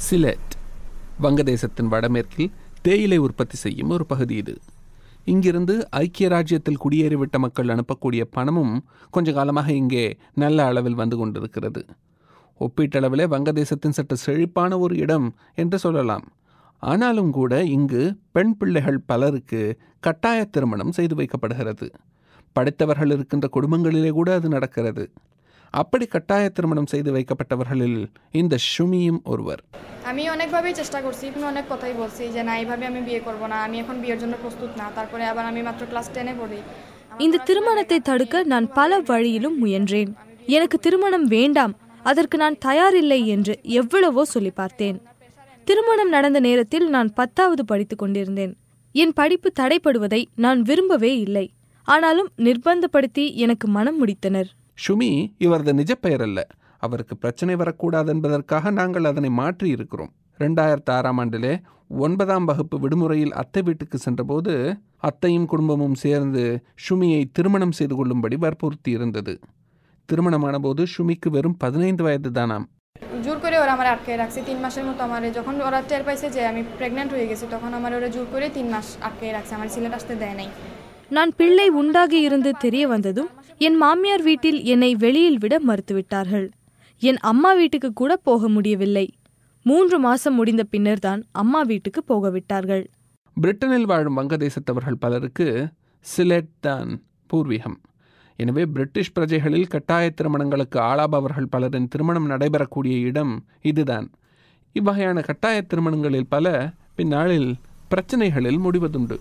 Slate வங்கதேசத்தின் வடமேற்கில் தேயிலை உற்பத்தி செய்யும் ஒரு பகுதி இது. இங்கிருந்து ஐக்கிய ராஜ்யத்தில் குடியேறிவிட்ட மக்கள் அனுப்பக்கூடிய பணமும் கொஞ்ச காலமாக இங்கே நல்ல அளவில் வந்து கொண்டிருக்கிறது. ஒப்பீட்டளவிலே வங்கதேசத்தின் சற்று செழிப்பான ஒரு இடம் என்று சொல்லலாம். ஆனாலும் கூட இங்கு பெண் பிள்ளைகள் பலருக்கு கட்டாய திருமணம் செய்து வைக்கப்படுகிறது. படித்தவர்கள் இருக்கின்ற குடும்பங்களிலே கூட அது நடக்கிறது. அப்படி கட்டாய திருமணம் செய்து வைக்கப்பட்டவர்களில் இந்த ஷுமியும் ஒருவர். আমি অনেকভাবেই চেষ্টা করছি, কিন্তু অনেক কথাই বলছি যে না, এইভাবে আমি বিয়ে করব না, আমি এখন বিয়ের জন্য প্রস্তুত না, তারপরে আবার আমি মাত্র ক্লাস 10 পড়ি. இந்த திருமணத்தை தடுக்க நான் பல வழியிலும் முயன்றேன். எனக்கு திருமணம் வேண்டாம், அதற்கு நான் தயாரில்லை என்று எவ்வளவோ சொல்லி பார்த்தேன். திருமணம் நடந்த நேரத்தில் நான் 10வது படித்துக் கொண்டிருந்தேன். என் படிப்பு தடைப்படுவதை நான் விரும்பவே இல்லை. ஆனாலும் நிர்பந்தப்படுத்தி எனக்கு மனம் முடித்தனர். ஷுமி இவரது நிஜ பெயர் அல்ல. அவருக்கு பிரச்சனை வரக்கூடாது என்பதற்காக நாங்கள் அதனை மாற்றி இருக்கிறோம். 2006 9ஆம் வகுப்பு விடுமுறையில் அத்தை வீட்டுக்கு சென்றபோது அத்தையும் குடும்பமும் சேர்ந்து ஷுமியை திருமணம் செய்து கொள்ளும்படி வற்புறுத்தி இருந்தது. திருமணமான போது ஷுமிக்கு வெறும் 15 வயது தானாம். জোর করে ওরা আমার আটকে রাখছে 3 মাসের মতো। আমার যখন ওরা টের পাইছে যে আমি প্রেগন্যান্ট হয়ে গেছি, তখন আমার ওরা জোর করে 3 মাস আটকে রাখছে, আমার সিলেট আসতে দেয় নাই. நான் பிள்ளை உண்டாகி இருந்து தெரிய வந்ததும் என் மாமியார் வீட்டில் என்னை வெளியில் விட மறுத்துவிட்டார்கள். என் அம்மா வீட்டுக்கு கூட போக முடியவில்லை. 3 மாசம் முடிந்த பின்னர் தான் அம்மா வீட்டுக்கு போக விட்டார்கள். பிரிட்டனில் வாழும் வங்கதேசத்தவர்கள் பலருக்கு சிலெட் தான் பூர்வீகம். எனவே பிரிட்டிஷ் பிரஜைகளில் கட்டாய திருமணங்களுக்கு ஆளாபவர்கள் பலரின் திருமணம் நடைபெறக்கூடிய இடம் இதுதான். இவ்வகையான கட்டாய திருமணங்களில் பல பின்னாளில் பிரச்சனைகளில் முடிவதுண்டு.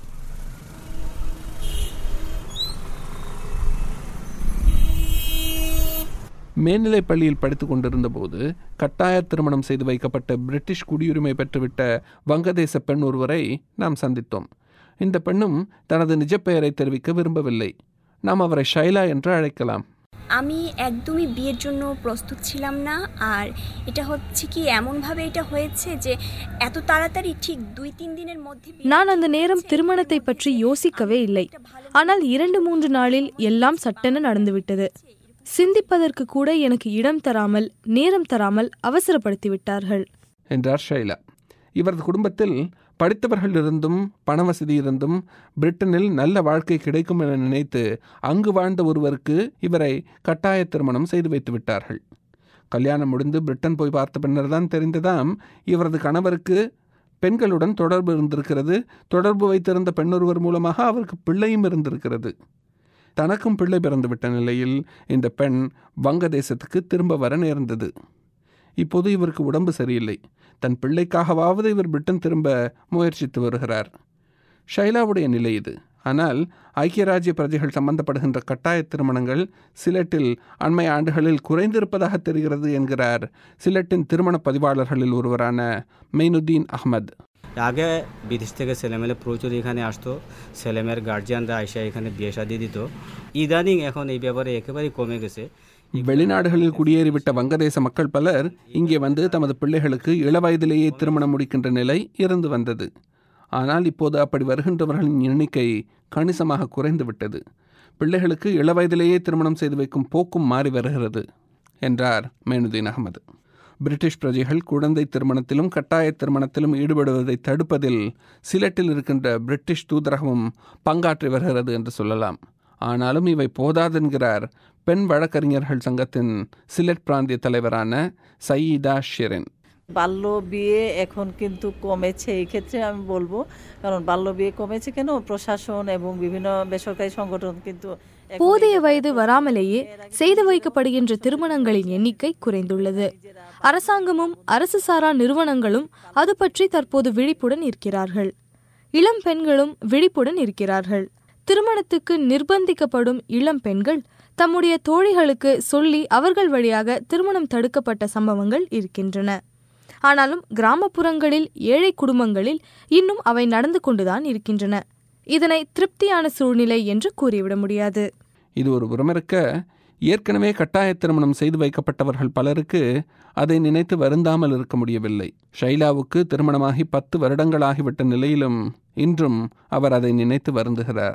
மேல்நிலைப் பள்ளியில் படித்துக் கொண்டிருந்த போது கட்டாய திருமணம் செய்து வைக்கப்பட்ட பிரிட்டிஷ் குடியுரிமை பெற்றுவிட்ட வங்கதேச பெண் ஒருவரை நாம் சந்தித்தோம். இந்த பெண்ணும் தனது நிஜ பெயரை தெரிவிக்க விரும்பவில்லை. நாம் அவரை ஷைலா என்று அழைக்கலாம். আমি একদমই বিয়ের জন্য প্রস্তুত ছিলাম না। আর এটা হচ্ছে কি এমনভাবে এটা হয়েছে যে এত তাড়াতাড়ি ঠিক 2-3 দিনের মধ্যে நான் அந்த நேரம் திருமணத்தை பற்றி யோசிக்கவே இல்லை. ஆனால் 2-3 நாளில் எல்லாம் சட்டென நடந்துவிட்டது. சிந்திப்பதற்கு கூட எனக்கு இடம் தராமல் நேரம் தராமல் அவசரப்படுத்தி விட்டார்கள் என்றார் ஷைலா. இவரது குடும்பத்தில் படித்தவர்கள் இருந்தும் பண வசதி இருந்தும் பிரிட்டனில் நல்ல வாழ்க்கை கிடைக்கும் என நினைத்து அங்கு வாழ்ந்த ஒருவருக்கு இவரை கட்டாய திருமணம் செய்து வைத்து விட்டார்கள். கல்யாணம் முடிந்து பிரிட்டன் போய் பார்த்த பின்னர் தான் தெரிந்ததாம் இவரது கணவருக்கு பெண்களுடன் தொடர்பு இருந்திருக்கிறது. தொடர்பு வைத்திருந்த பெண்ணொருவர் மூலமாக அவருக்கு பிள்ளையும் இருந்திருக்கிறது. தனக்கும் பிள்ளை பிறந்துவிட்ட நிலையில் இந்த பெண் வங்கதேசத்துக்கு திரும்ப வர நேர்ந்தது. இப்போது இவருக்கு உடம்பு சரியில்லை. தன் பிள்ளைக்காகவாவது இவர் பிரிட்டன் திரும்ப முயற்சித்து வருகிறார். ஷைலாவுடைய நிலை இது. ஆனால் ஐக்கிய ராஜ்ய பிரஜைகள் சம்பந்தப்படுகின்ற கட்டாய திருமணங்கள் சிலெட்டில் அண்மை ஆண்டுகளில் குறைந்திருப்பதாக தெரிகிறது என்கிறார் சிலெட்டின் திருமண பதிவாளர்களில் ஒருவரான மெய்னுதீன் அஹ்மத். আগে বিদেশ থেকে ছেলেমেলে প্রচুর এখানে আসতো, ছেলেমেয়ের গার্জিয়ানরা আইসা এখানে বিয়ে শাদী দিত। ইদানিং এখন এই ব্যাপারে একেবারেই কমে গেছে। வெளிநாடுகளில் குடியேறிவிட்ட வங்கதேச மக்கள் பலர் இங்கே வந்து தமது பிள்ளைகளுக்கு இளவயதிலேயே திருமணம் முடிக்கின்ற நிலை இருந்து வந்தது. ஆனால் இப்போது அப்படி வருகின்றவர்களின் எண்ணிக்கை கணிசமாக குறைந்து விட்டது. பிள்ளைகளுக்கு இளவயதிலேயே திருமணம் செய்து வைக்கும் போக்கும் மாறி வருகிறது என்றார் மெய்னுதீன் அகமது. பிரிட்டிஷ் பிரஜைகள் குழந்தை திருமணத்திலும் கட்டாய திருமணத்திலும் ஈடுபடுவதை தடுப்பதில் சிலெட்டில் இருக்கின்ற பிரிட்டிஷ் தூதரகமும் பங்காற்றி வருகிறது என்று சொல்லலாம். ஆனாலும் இவை போதாதென்கிறார் பெண் வழக்கறிஞர்கள் சங்கத்தின் সিলেট প্রান্তীয় தலைவரான সাইয়িদা শেরিন। বাল্য বিয়ে এখন কিন্তু কমেছে, এই ক্ষেত্রে আমি বলবো, কারণ বাল্য বিয়ে কমেছে কেন, প্রশাসন এবং বিভিন্ন বেসরকারি সংগঠন কিন্তু போதிய வயது வராமலேயே செய்து வைக்கப்படுகின்ற திருமணங்களின் எண்ணிக்கை குறைந்துள்ளது. அரசாங்கமும் அரசு சாரா நிறுவனங்களும் அது பற்றி தற்போது விழிப்புடன் இருக்கிறார்கள். இளம் பெண்களும் விழிப்புடன் இருக்கிறார்கள். திருமணத்துக்கு நிர்பந்திக்கப்படும் இளம் பெண்கள் தம்முடைய தோழிகளுக்கு சொல்லி அவர்கள் வழியாக திருமணம் தடுக்கப்பட்ட சம்பவங்கள் இருக்கின்றன. ஆனாலும் கிராமப்புறங்களில் ஏழை குடும்பங்களில் இன்னும் அவை நடந்து கொண்டுதான் இருக்கின்றன. இதனை திருப்தியான சூழ்நிலை என்று கூறிவிட முடியாது. இது ஒரு புறமிருக்க, ஏற்கனவே கட்டாய திருமணம் செய்து வைக்கப்பட்டவர்கள் பலருக்கு அதை நினைத்து வருந்தாமல் இருக்க முடியவில்லை. ஷைலாவுக்கு திருமணமாகி 10 வருடங்கள் ஆகிவிட்ட நிலையிலும் இன்றும் அவர் அதை நினைத்து வருந்துகிறார்.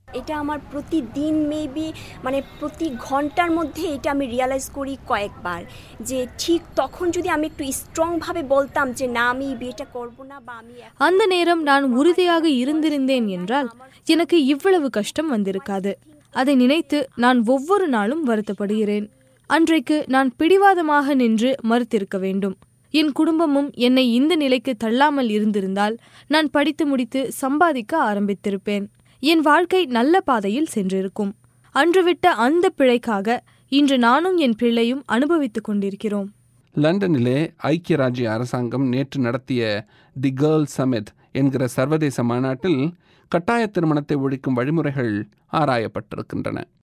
এটা আমার প্রতিদিন মেবি মানে প্রতি ঘন্টার মধ্যে এটা আমি রিয়ালাইজ করি কয়েকবার যে ঠিক তখন যদি আমি একটু স্ট্রংভাবে বলতাম যে না আমি বিয়েটা করব না বা আমি அந்த நேரம் நான் உறுதியாக இருந்திருந்தேன் என்றால் எனக்கு இவ்வளவு கஷ்டம் வந்திருக்காது. அதை நினைத்து நான் ஒவ்வொரு நாளும் வருத்தப்படுகிறேன். அன்றைக்கு நான் பிடிவாதமாக நின்று மறுத்திருக்க வேண்டும். என் குடும்பமும் என்னை இந்த நிலைக்கு தள்ளாமல் இருந்திருந்தால் நான் படித்து முடித்து சம்பாதிக்க ஆரம்பித்திருப்பேன். என் வாழ்க்கை நல்ல பாதையில் சென்றிருக்கும். அன்று விட்ட அந்த பிழைக்காக இன்று நானும் என் பிள்ளையும் அனுபவித்துக் கொண்டிருக்கிறோம். லண்டனிலே ஐக்கிய ராஜ்ய அரசாங்கம் நேற்று நடத்திய தி கேர்ள் சமிட் என்கிற சர்வதேச மாநாட்டில் கட்டாய திருமணத்தை ஒழிக்கும் வழிமுறைகள் ஆராயப்பட்டிருக்கின்றன.